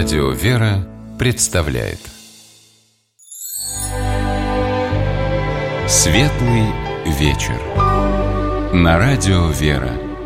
Радио «Вера» представляет Светлый вечер на Радио «Вера».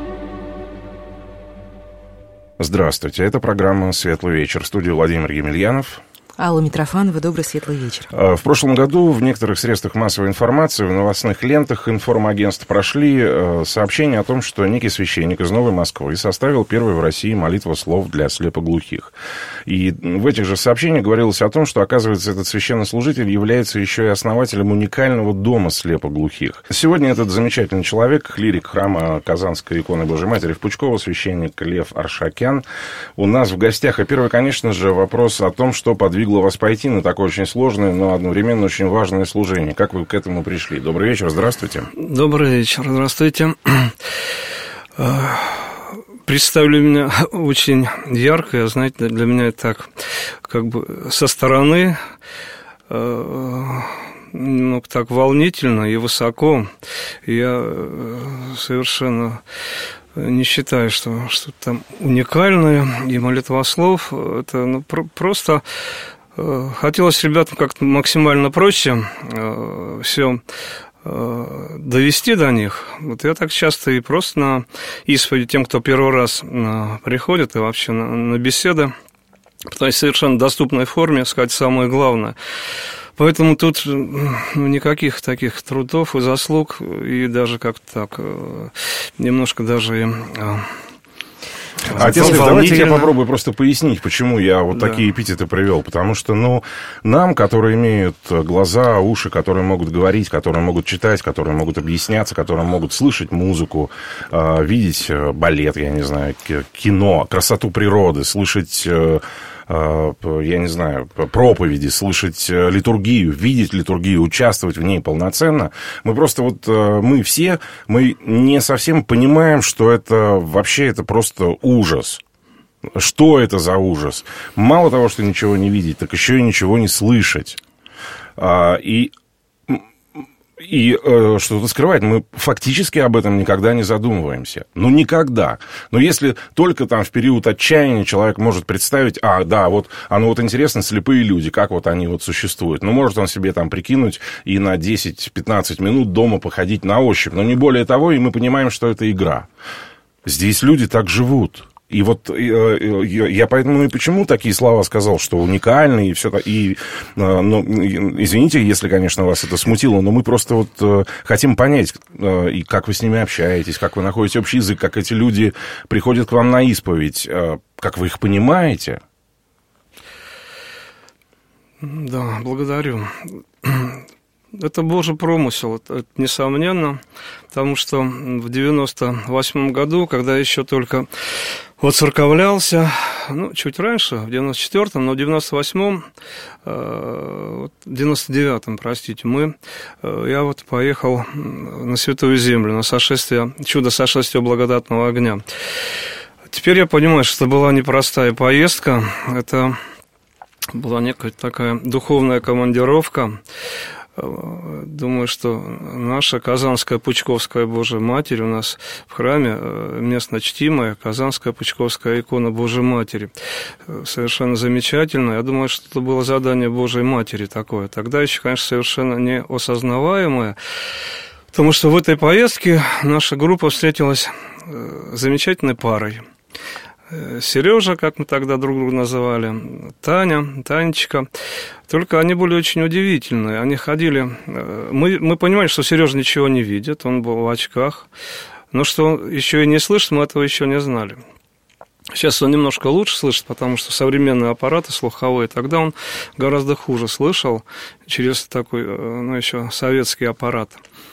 Здравствуйте, это программа «Светлый вечер». В студии Владимир Емельянов. Алла Митрофанова, добрый светлый вечер. В прошлом году в некоторых средствах массовой информации, в новостных лентах информагентств прошли сообщения о том, что некий священник из Новой Москвы составил первую в России молитву слов для слепоглухих. И в этих же сообщениях говорилось о том, что, оказывается, этот священнослужитель является еще и основателем уникального дома слепоглухих. Сегодня этот замечательный человек, клирик храма Казанской иконы Божией Матери в Пучково, священник Лев Аршакян, у нас в гостях. И первый, конечно же, вопрос о том, что подвигло вас пойти на такое очень сложное, но одновременно очень важное служение. Как вы к этому пришли? Добрый вечер, здравствуйте. Добрый вечер, здравствуйте. Представили меня очень ярко, знаете, для меня это так, как бы со стороны, ну, так волнительно и высоко. Я совершенно не считаю, что что-то там уникальное, и молитвослов, это просто хотелось ребятам как-то максимально проще все довести до них. Вот я так часто и просто на исповеди тем, кто первый раз приходит, и вообще на беседы, пытаюсь в совершенно доступной форме сказать самое главное. Поэтому тут никаких таких трудов и заслуг, и даже как-то так, немножко даже и... Отец, давайте я попробую просто пояснить, почему я вот такие эпитеты привел. Потому что, нам, которые имеют глаза, уши, которые могут говорить, которые могут читать, которые могут объясняться, которые могут слышать музыку, видеть балет, я не знаю, кино, красоту природы, слышать... я не знаю, проповеди, слышать литургию, видеть литургию, участвовать в ней полноценно. Мы просто мы не совсем понимаем, что это вообще это просто ужас. Что это за ужас? Мало того, что ничего не видеть, так еще и ничего не слышать. И что-то скрывать. Мы фактически об этом никогда не задумываемся. Никогда. Но если только там в период отчаяния человек может представить, интересно, слепые люди, как они существуют. Может он себе там прикинуть и на 10-15 минут дома походить на ощупь. Но не более того, и мы понимаем, что это игра. Здесь люди так живут. И я поэтому и почему такие слова сказал, что уникальный и все так. Извините, если, конечно, вас это смутило, но мы просто хотим понять, и как вы с ними общаетесь, как вы находите общий язык, как эти люди приходят к вам на исповедь, как вы их понимаете. Да, благодарю. Это Божий промысел, это несомненно, потому что в 98 году, когда еще только воцерковлялся, чуть раньше, в 94-м, но в 98-м, 99-м, я поехал на Святую Землю, на чудо сошествия благодатного огня. Теперь я понимаю, что это была непростая поездка, это была некая такая духовная командировка. Думаю, что наша Казанская Пучковская Божия Матерь у нас в храме местно чтимая Казанская Пучковская икона Божией Матери. Совершенно замечательно. Я думаю, что это было задание Божией Матери такое. Тогда еще, конечно, совершенно неосознаваемое, потому что в этой поездке наша группа встретилась с замечательной парой. Сережа, как мы тогда друг друга называли, Танечка. Только они были очень удивительные. Они ходили... Мы понимали, что Сережа ничего не видит, он был в очках. Но что он еще и не слышит, мы этого еще не знали. Сейчас он немножко лучше слышит, потому что современные аппараты слуховые, тогда он гораздо хуже слышал через такой, еще советский аппарат.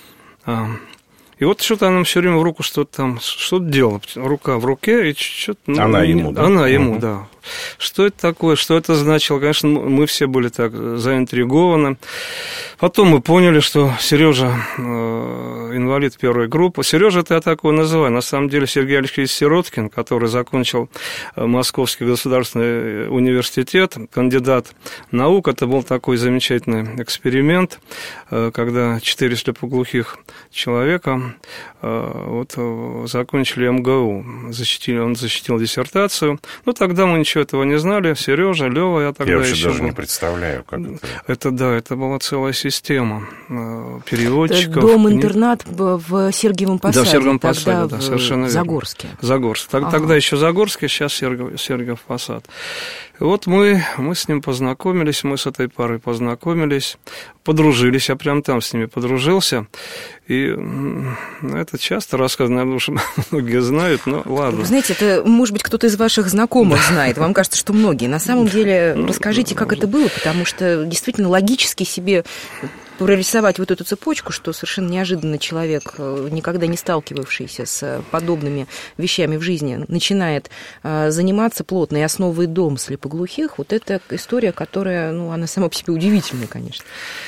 И что-то она все время в руку что-то делала. Рука в руке, и что-то... Она ему, да? Она ему, да. Что это такое, что это значило? Конечно, мы все были так заинтригованы. Потом мы поняли, что Сережа инвалид первой группы. Сережа, это я так его называю. На самом деле Сергей Алексеевич Сироткин, который закончил Московский государственный университет, кандидат наук. Это был такой замечательный эксперимент, когда 4 слепоглухих человека закончили МГУ. Он защитил диссертацию. Ну, тогда мы ничего этого не знали. Сережа, Лёва, я тогда вообще еще даже был. не представляю, как это. Это была целая система переводчиков. Дом-интернат в Сергиевом Посаде. Да, в Сергиевом Посаде, да, совершенно верно. Загорске. Тогда еще Загорский, сейчас Сергиев Посад. Вот мы с ним познакомились, мы с этой парой познакомились, подружились, я прям там с ними подружился. И это часто рассказано, наверное, уже многие знают, но ладно. Вы знаете, это, может быть, кто-то из ваших знакомых знает. Вам кажется, что многие. На самом деле, расскажите, как это было, потому что действительно логически себе прорисовать вот эту цепочку, что совершенно неожиданно человек, никогда не сталкивавшийся с подобными вещами в жизни, начинает заниматься плотно и основывает дом слепоглухих. Вот это история, которая, она сама по себе удивительная, конечно.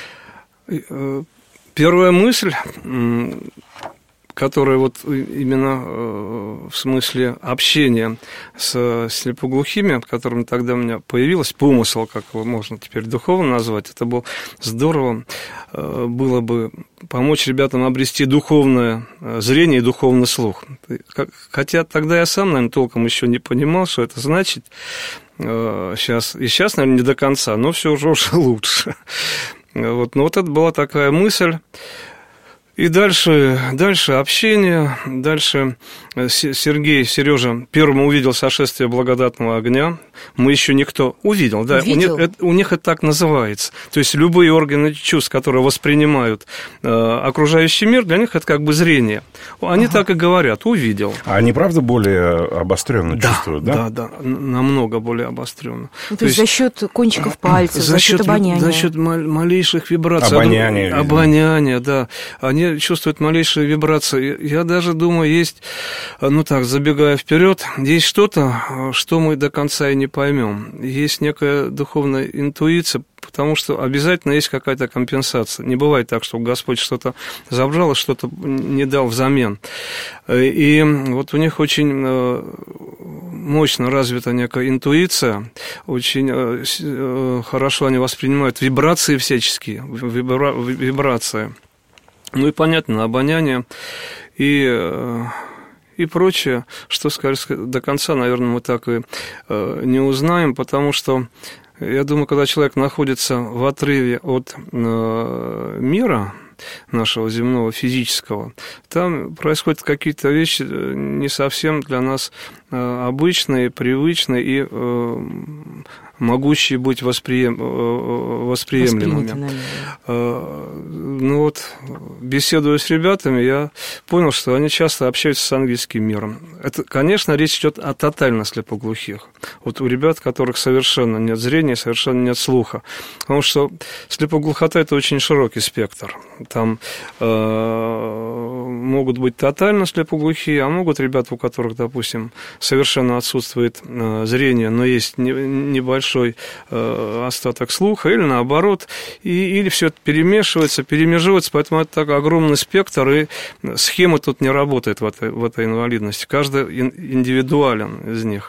Первая мысль, которая вот именно в смысле общения с слепоглухими, которым тогда у меня появилась, помысл, как его можно теперь духовно назвать, это было здорово, было бы помочь ребятам обрести духовное зрение и духовный слух. Хотя тогда я сам, наверное, толком еще не понимал, что это значит. Сейчас, наверное, не до конца, но все уже лучше. Но вот это была такая мысль. И дальше общение, дальше Сережа первым увидел сошествие благодатного огня. Мы еще никто увидел, да, у них это так называется. То есть любые органы чувств, которые воспринимают окружающий мир, для них это как бы зрение. Они так и говорят, увидел. А они, правда, более обостренно чувствуют, да? Да, намного более обостренно. То есть за счет кончиков пальцев, за счет обоняния. За счет малейших вибраций. Обоняния, да. Они чувствуют малейшие вибрации. Я даже думаю, есть, забегая вперед, есть что-то, что мы до конца и не поймем. Есть некая духовная интуиция, потому что обязательно есть какая-то компенсация. Не бывает так, что Господь что-то забрал и что-то не дал взамен. И вот у них очень мощно развита некая интуиция, очень хорошо они воспринимают вибрации всяческие, вибрации. Ну и понятно, обоняние и прочее, что сказать до конца, наверное, мы так и не узнаем, потому что, я думаю, когда человек находится в отрыве от мира нашего земного, физического, там происходят какие-то вещи не совсем для нас обычные, привычные и могущие быть восприемлемыми. Беседуя с ребятами, я понял, что они часто общаются с ангельским миром. Это, конечно, речь идет о тотально слепоглухих. Вот у ребят, у которых совершенно нет зрения, совершенно нет слуха. Потому что слепоглухота – это очень широкий спектр. Там могут быть тотально слепоглухие, а могут ребята, у которых, допустим, совершенно отсутствует зрение, но есть небольшой остаток слуха, или наоборот, или все это перемешивается, поэтому это так огромный спектр, и схема тут не работает в этой инвалидности. Каждый индивидуален из них.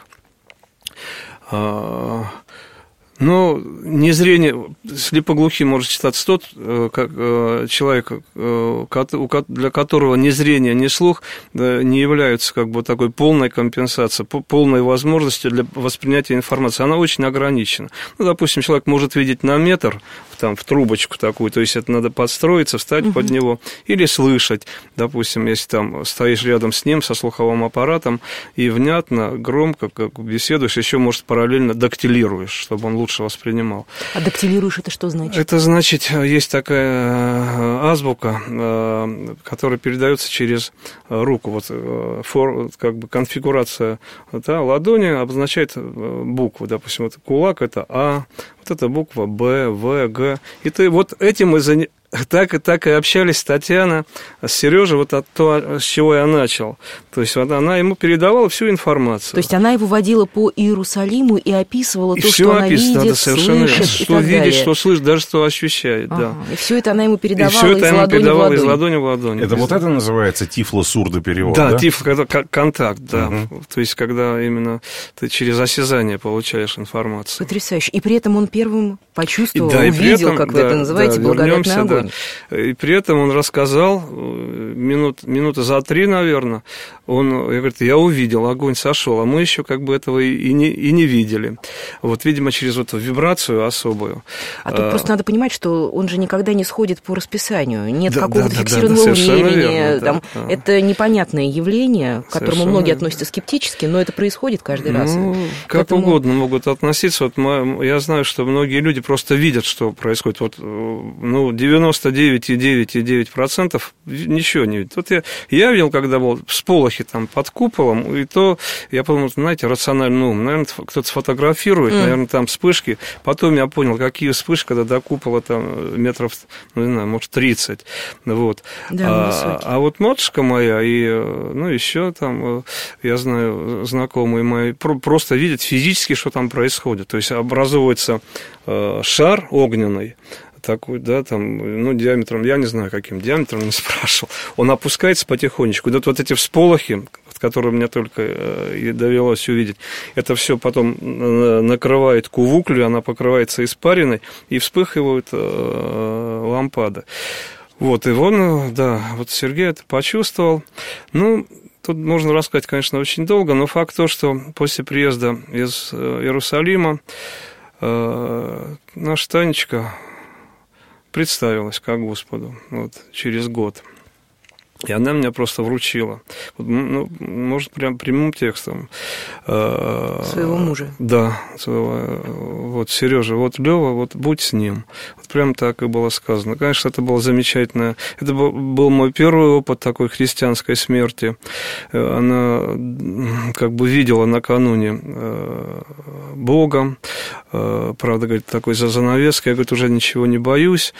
Но незрение, слепоглухим может считаться тот человек, для которого ни зрение, ни слух не являются как бы такой полной компенсацией, полной возможностью для воспринятия информации. Она очень ограничена. Допустим, человек может видеть на метр, там, в трубочку такую, то есть это надо подстроиться, встать под него, или слышать, допустим, если там стоишь рядом с ним, со слуховым аппаратом, и внятно, громко, как беседуешь, еще, может, параллельно дактилируешь, чтобы он лучше воспринимал. А дактилируешь, это что значит? Это значит, есть такая азбука, которая передается через руку. Вот как бы конфигурация ладони обозначает букву. Допустим, вот кулак – это А, вот эта буква Б, В, Г. И ты вот этим и так и общались Татьяна с Сережей, вот от того, с чего я начал. То есть она ему передавала всю информацию. То есть она его водила по Иерусалиму и описывала то, что она видит, слышит, что видит, что слышит, даже что ощущает. Да. И все это она ему передавала из ладони в ладонь. Это вот это называется тифло-сурдоперевод, да? Да, контакт, да. То есть когда именно ты через осязание получаешь информацию. Потрясающе. И при этом он первым почувствовал, увидел, как вы это называете, благодатный огонь. огонь. И при этом он рассказал, минуты за 3, наверное, я говорю, я увидел, огонь сошел, а мы еще как бы этого и не видели. Вот, видимо, через эту вибрацию особую. А тут просто надо понимать, что он же никогда не сходит по расписанию. Нет какого-то фиксированного времени. Там, это непонятное явление, к которому многие относятся скептически, но это происходит каждый раз. Как угодно могут относиться. Вот я знаю, что многие люди просто видят, что происходит. Вот, 99,9% ничего не видят. Вот я видел, когда был всполохи там под куполом, и то я подумал, знаете, рациональный ум, наверное, кто-то сфотографирует, наверное, там вспышки. Потом я понял, какие вспышки, когда до купола там метров, не знаю, может, 30. Вот. Да, а вот матушка моя и, еще там, я знаю, знакомые мои, просто видят физически, что там происходит. То есть образовывается шар огненный, такой, да, там, диаметром, я не знаю, каким диаметром, не спрашивал, он опускается потихонечку, вот эти всполохи, которые мне только и довелось увидеть, это все потом накрывает кувуклю, она покрывается испариной, и вспыхивают лампады. Вот, и вот Сергей это почувствовал. Тут можно рассказать, конечно, очень долго, но факт то, что после приезда из Иерусалима наша Танечка представилась ко Господу через год. И она меня просто вручила. Может, прям прямым текстом. Своего мужа. Да, своего. Сережа, Лёва, будь с ним. Прям так и было сказано. Конечно, это было замечательно. Это был мой первый опыт такой христианской смерти. Она как бы видела накануне Бога. Правда, говорит, такой за занавеской. Я, говорит, уже ничего не боюсь.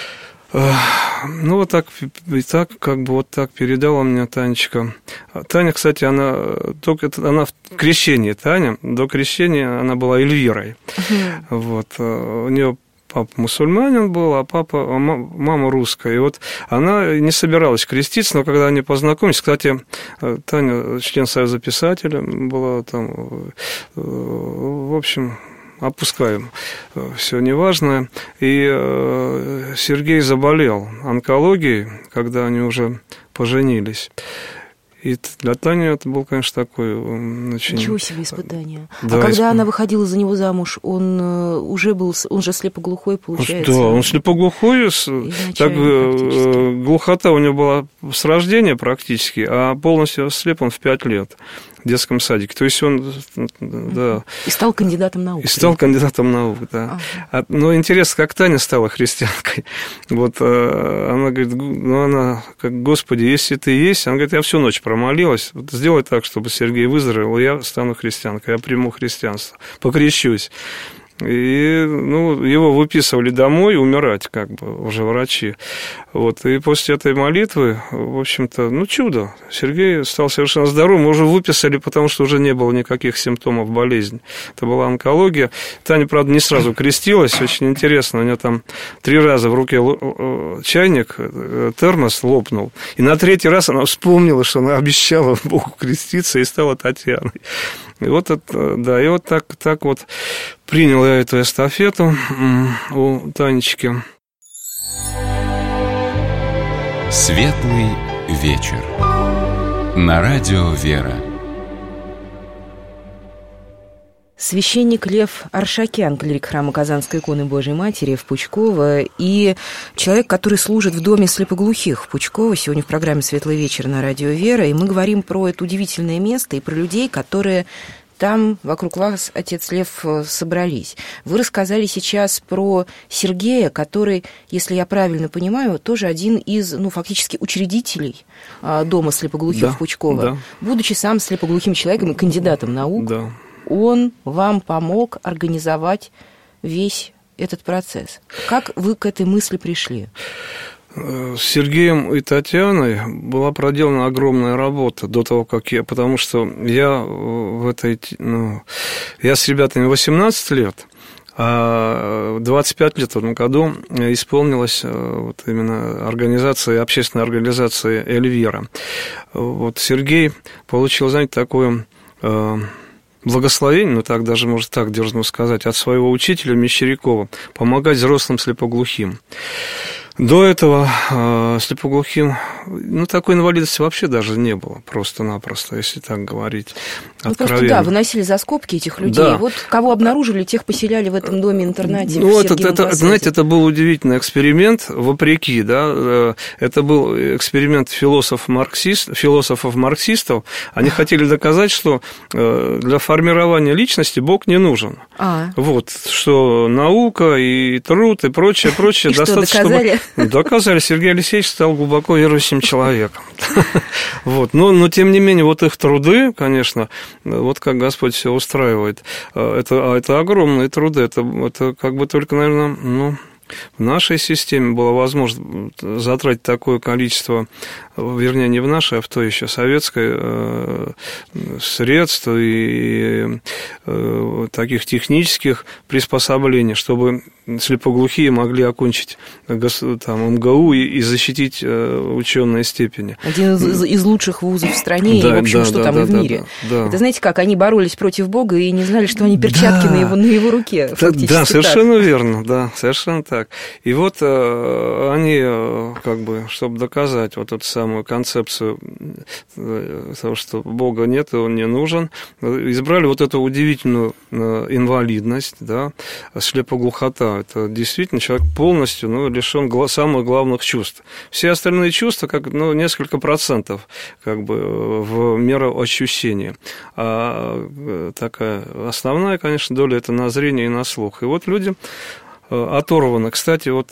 Вот так передала мне Танечка. Таня, кстати, она в крещении, Таня, до крещения она была Эльвирой. Вот, у нее папа мусульманин был, а мама русская. И вот она не собиралась креститься, но когда они познакомились, кстати, Таня член Союза писателей была там, в общем, опускаем все неважное. И Сергей заболел онкологией, когда они уже поженились. И для Тани это был, конечно, такой очень... Ничего себе испытание. Да, а когда она выходила за него замуж, он же слепоглухой, получается? Да, он слепоглухой. Так, глухота у него была с рождения практически, а полностью слеп он в 5 лет. В детском садике. То есть он, да... И стал кандидатом наук. Да. Ага. Но интересно, как Таня стала христианкой. Вот она говорит, она как, Господи, если ты есть, она говорит, я всю ночь промолилась, сделай так, чтобы Сергей выздоровел, и я стану христианкой, я приму христианство, покрещусь. И его выписывали домой умирать, как бы, уже врачи. Вот. И после этой молитвы, в общем-то, чудо. Сергей стал совершенно здоровым. Мы уже выписали, потому что уже не было никаких симптомов болезни. Это была онкология. Таня, правда, не сразу крестилась. Очень интересно. У нее там 3 раза в руке чайник, термос лопнул. И на 3-й раз она вспомнила, что она обещала Богу креститься, и стала Татьяной. И вот так принял я эту эстафету у Танечки. Светлый вечер. На радио «Вера». Священник Лев Аршакян, клирик храма Казанской иконы Божьей Матери в Пучково, и человек, который служит в доме слепоглухих в Пучково, сегодня в программе «Светлый вечер» на радио «Вера», и мы говорим про это удивительное место и про людей, которые там вокруг вас, отец Лев, собрались. Вы рассказали сейчас про Сергея, который, если я правильно понимаю, тоже один из, фактически учредителей дома слепоглухих в Пучково. Да. Будучи сам слепоглухим человеком и кандидатом наук, он вам помог организовать весь этот процесс. Как вы к этой мысли пришли? С Сергеем и Татьяной была проделана огромная работа до того, как потому что я я с ребятами 18 лет, а 25 лет в этом году исполнилась именно общественная организация «Эльвира». Сергей получил, знаете, такое благословение, так даже, может, так дерзну сказать, от своего учителя Мещерякова, помогать взрослым слепоглухим. До этого слепоглухим, такой инвалидности вообще даже не было, просто-напросто, если так говорить откровенно. Просто, выносили за скобки этих людей. Да. Вот кого обнаружили, тех поселяли в этом доме-интернате. Знаете, это был удивительный эксперимент, вопреки, это был эксперимент философов-марксистов. Они хотели доказать, что для формирования личности Бог не нужен. Вот, что наука и труд и прочее и достаточно, что, доказали? Доказали. Сергей Алексеевич стал глубоко верующим человеком. Вот. Но, тем не менее, вот их труды, конечно, вот как Господь все устраивает, это огромные труды. Это как бы только, наверное, в нашей системе было возможно затратить такое количество, вернее, не в нашей, а в той еще советской, средств и таких технических приспособлений, чтобы слепоглухие могли окончить МГУ и защитить ученые степени. Один из лучших вузов в стране, и, в общем, что там и в мире. Да. Это, знаете как, они боролись против Бога и не знали, что они перчатки на его руке, фактически. Да, совершенно верно, совершенно так. И вот они, чтобы доказать вот эту самую концепцию того, что Бога нет и Он не нужен, избрали вот эту удивительную инвалидность, слепоглухота. Это действительно человек полностью лишен самых главных чувств. Все остальные чувства, несколько процентов в меру ощущения. А такая основная, конечно, доля – это на зрение и на слух. И вот люди оторваны. Кстати, вот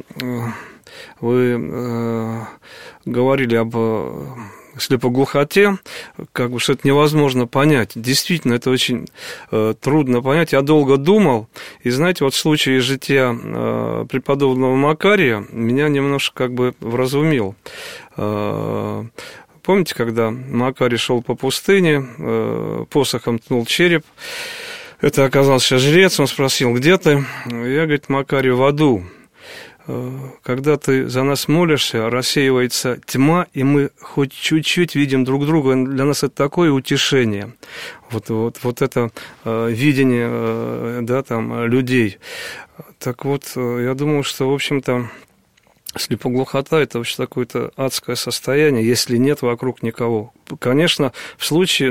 вы говорили об слепоглухоте, что это невозможно понять. Действительно, это очень трудно понять. Я долго думал, и, знаете, вот случай из жития преподобного Макария меня немножко вразумил. Помните, когда Макарий шел по пустыне, посохом ткнул череп, это оказался жрец, он спросил: где ты? Я, говорит, Макарий, в аду. Когда ты за нас молишься, рассеивается тьма, и мы хоть чуть-чуть видим друг друга. Для нас это такое утешение. Вот это видение людей. Так вот, я думаю, что, в общем-то, слепоглухота – это вообще такое-то адское состояние, если нет вокруг никого. Конечно, в случае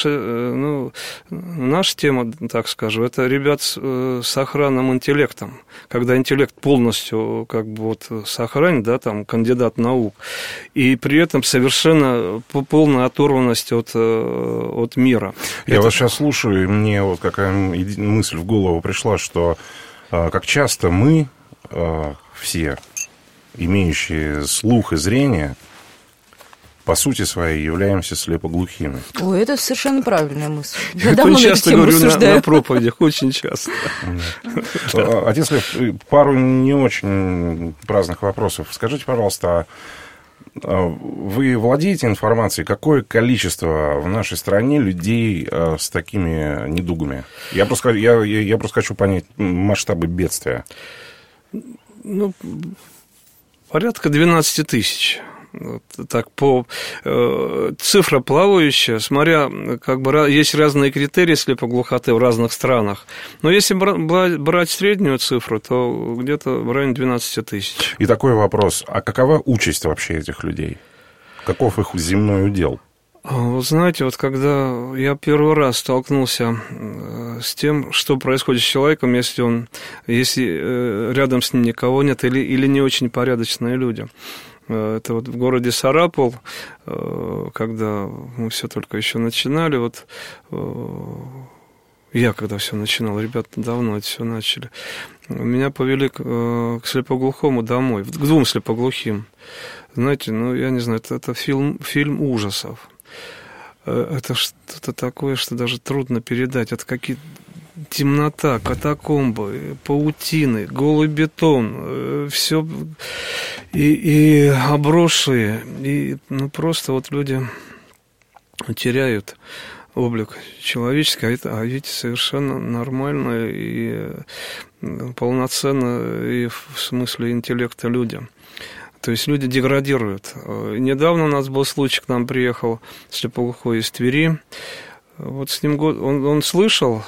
наша тема, так скажем, это ребят с сохранным интеллектом. Когда интеллект полностью сохранен, кандидат наук, и при этом совершенно полная оторванность от мира. Я вас сейчас слушаю, и мне вот какая мысль в голову пришла, что как часто мы все, имеющие слух и зрение, по сути своей являемся слепоглухими. Ой, это совершенно правильная мысль. Я давно часто говорю на проповедях, очень часто. Отец Лев, пару не очень праздных вопросов. Скажите, пожалуйста, вы владеете информацией, какое количество в нашей стране людей с такими недугами? Я просто хочу понять масштабы бедствия. Порядка 12 тысяч. Так, цифра плавающая, смотря, есть разные критерии слепоглухоты в разных странах. Но если брать среднюю цифру, то где-то в районе 12 тысяч. И такой вопрос: а какова участь вообще этих людей? Каков их земной удел? Вы знаете, когда я первый раз столкнулся с тем, что происходит с человеком, если рядом с ним никого нет или не очень порядочные люди. Это в городе Сарапул, когда мы все только еще начинали, я когда все начинал, ребята давно это все начали, меня повели к слепоглухому домой, к двум слепоглухим. Знаете, я не знаю, это фильм ужасов. Это что-то такое, что даже трудно передать. Это какие-то темнота, катакомбы, паутины, голый бетон, все и обросшие, и просто люди теряют облик человеческий, а ведь совершенно нормально и полноценно и в смысле интеллекта люди. То есть люди деградируют. Недавно у нас был случай, к нам приехал слепоглухой из Твери. Вот с ним он слышал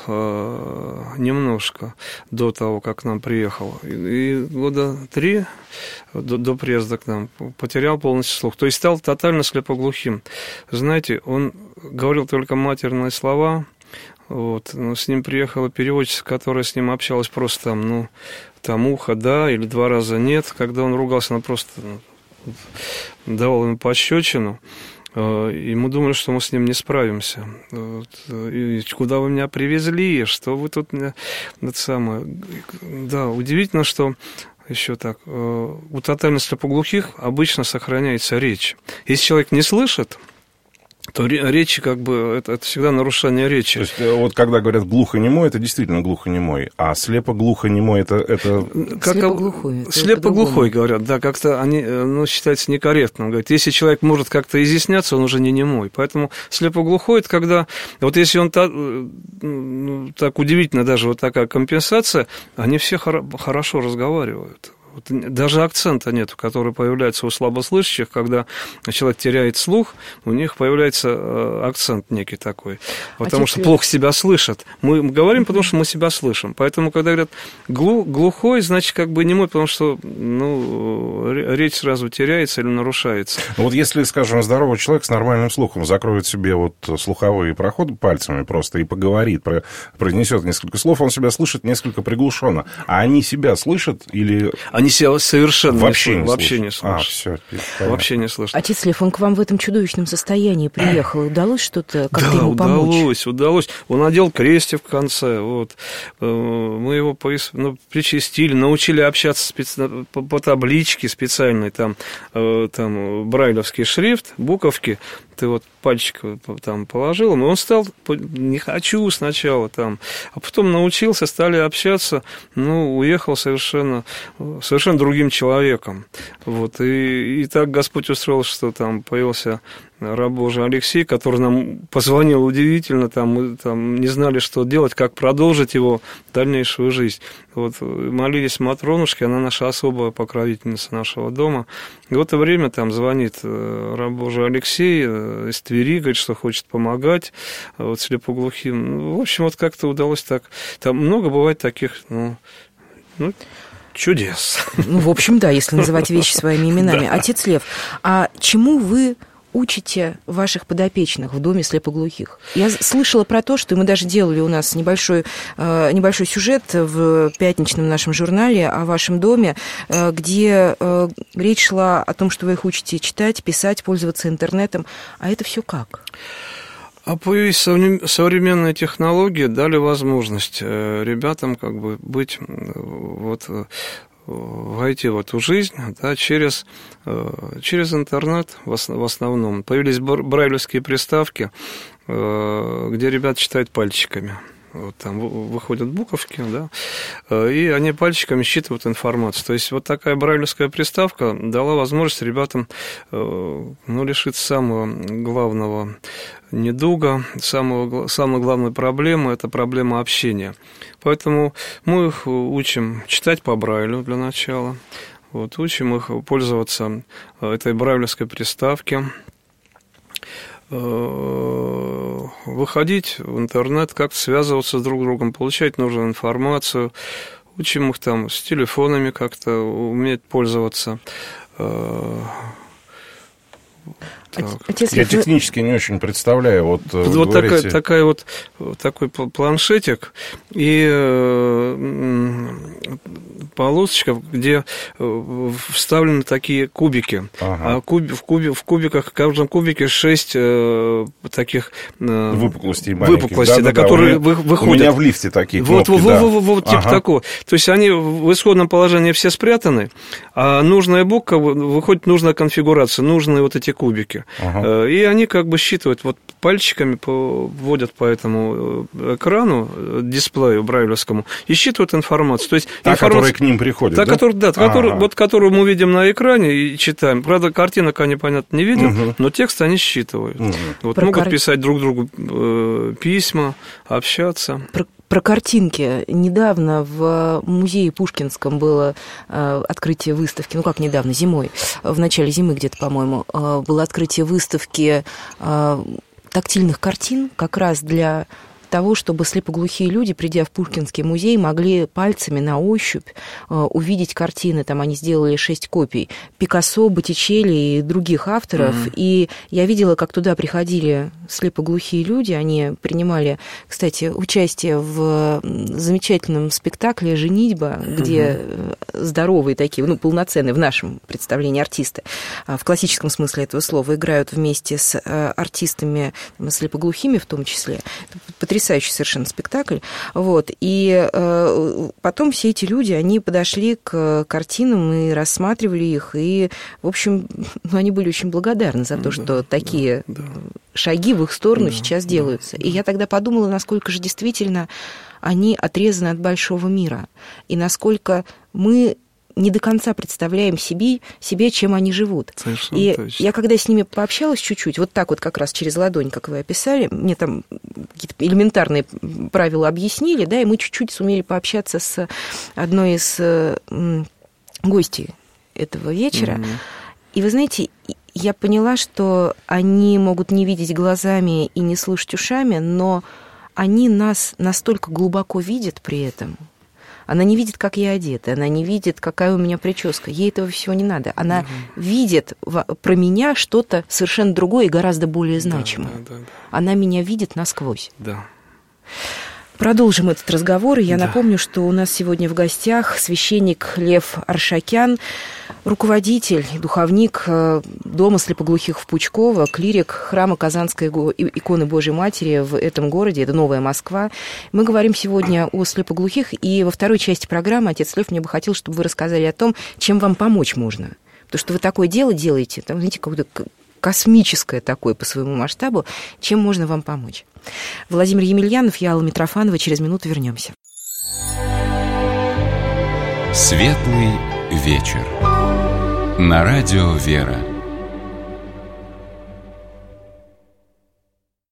немножко до того, как к нам приехал. И года 3 до приезда к нам потерял полностью слух. То есть стал тотально слепоглухим. Знаете, он говорил только матерные слова. Вот. Но с ним приехала переводчица, которая с ним общалась просто там ухо да или 2 раза нет. Когда он ругался, она просто давала ему пощечину. И мы думали, что мы с ним не справимся. И куда вы меня привезли? Что вы тут... Это самое... Да, удивительно, что еще так. У тотально слепоглухих обычно сохраняется речь. Если человек не слышит, то речи как бы это всегда нарушение речи. То есть вот когда говорят глухонемой, это действительно глухонемой, а слепоглухонемой это... Слепоглухой. Слепоглухой говорят, да, как-то они, считается некорректным. Говорят, если человек может как-то изъясняться, он уже не немой. Поэтому слепоглухой, это когда, вот если он так удивительно, даже вот такая компенсация, они все хорошо разговаривают. Вот даже акцента нет, который появляется у слабослышащих, когда человек теряет слух, у них появляется акцент некий такой, потому что плохо себя слышат. Мы говорим, потому что мы себя слышим. Поэтому, когда говорят глухой, значит, как бы немой, потому что речь сразу теряется или нарушается. Вот если, скажем, здоровый человек с нормальным слухом закроет себе вот слуховые проходы пальцами просто и поговорит, произнесет несколько слов, он себя слышит несколько приглушенно. А они себя слышат или... Они себя совершенно вообще не слышат. Все, вообще не слышат. Отец Лев, он к вам в этом чудовищном состоянии приехал. Удалось что-то как-то ему помочь? Удалось. Он надел крестик в конце. Вот. Мы его причастили, научили общаться по табличке специальной. Там брайлевский шрифт, буковки. Ты вот пальчик там положил, и он стал, не хочу сначала там, а потом научился, стали общаться, уехал совершенно другим человеком. Вот, и так Господь устроил, что там появился раб Божий Алексей, который нам позвонил удивительно, мы не знали, что делать, как продолжить его дальнейшую жизнь. Вот, молились Матронушке, она наша особая покровительница нашего дома. И в это время звонит раб Божий Алексей из Твери, говорит, что хочет помогать слепоглухим. В общем, как-то удалось так. Там много бывает таких, чудес. В общем, да, если называть вещи своими именами. Отец Лев, а чему вы учите ваших подопечных в доме слепоглухих? Я слышала про то, что мы даже делали у нас небольшой сюжет в пятничном нашем журнале о вашем доме, где речь шла о том, что вы их учите читать, писать, пользоваться интернетом. А это все как? А появились современные технологии, дали возможность ребятам быть войти в эту жизнь через интернет в основном. Появились брайлевские приставки, где ребят читают пальчиками. Вот там выходят буковки, и они пальчиками считывают информацию. То есть вот такая брайлевская приставка дала возможность ребятам лишиться самого главного недуга, самой главной проблемы – это проблема общения. Поэтому мы их учим читать по Брайлю для начала, учим их пользоваться этой брайлевской приставки, выходить в интернет, как-то связываться с друг другом, получать нужную информацию, учим их с телефонами как-то уметь пользоваться. Я технически не очень представляю. Такой планшетик и полосочка, где вставлены такие кубики. А в кубиках, в каждом кубике 6 таких выпуклостей, которые выходят. У меня в лифте такие кнопки. Типа такого. То есть они в исходном положении все спрятаны, а нужная буква выходит нужная конфигурация, нужные эти кубики. И они считывают, пальчиками вводят по этому экрану, дисплею брайлевскому, и считывают информацию. То есть которая к ним приходит, которую мы видим на экране и читаем. Правда, картинок они, понятно, не видят, но текст они считывают. Могут писать друг другу письма, общаться. Про картинки. Недавно в музее Пушкинском было открытие выставки, недавно, зимой, в начале зимы где-то, по-моему, было открытие выставки тактильных картин как раз для того, чтобы слепоглухие люди, придя в Пушкинский музей, могли пальцами на ощупь увидеть картины. Там они сделали 6 копий Пикассо, Боттичелли и других авторов. И я видела, как туда приходили слепоглухие люди. Они принимали, кстати, участие в замечательном спектакле «Женитьба», где здоровые такие, ну, полноценные в нашем представлении артисты, в классическом смысле этого слова, играют вместе с артистами слепоглухими в том числе. Потрясающий совершенно спектакль. Вот. И потом все эти люди, они подошли к картинам и рассматривали их, и, в общем, ну, они были очень благодарны за то, что такие шаги в их сторону сейчас делаются. И я тогда подумала, насколько же действительно они отрезаны от большого мира, и насколько мы не до конца представляем себе, чем они живут. Совершенно и точно. Я когда с ними пообщалась чуть-чуть, вот так вот как раз через ладонь, как вы описали, мне там какие-то элементарные правила объяснили, да, и мы чуть-чуть сумели пообщаться с одной из гостей этого вечера. И вы знаете, я поняла, что они могут не видеть глазами и не слышать ушами, но они нас настолько глубоко видят при этом. Она не видит, как я одета, она не видит, какая у меня прическа. Ей этого всего не надо. Она видит про меня что-то совершенно другое и гораздо более значимое. Да. Она меня видит насквозь. Да. Продолжим этот разговор. И я напомню, что у нас сегодня в гостях священник Лев Аршакян, руководитель, духовник Дома слепоглухих в Пучково, клирик храма Казанской иконы Божьей Матери в этом городе, это Новая Москва. Мы говорим сегодня о слепоглухих, и во второй части программы, отец Лев, мне бы хотел, чтобы вы рассказали о том, чем вам помочь можно. Потому что вы такое дело делаете, там, знаете, какое-то космическое такое по своему масштабу, чем можно вам помочь. Владимир Емельянов, я Алла Митрофанова, через минуту вернемся. Светлый вечер. На радио «Вера».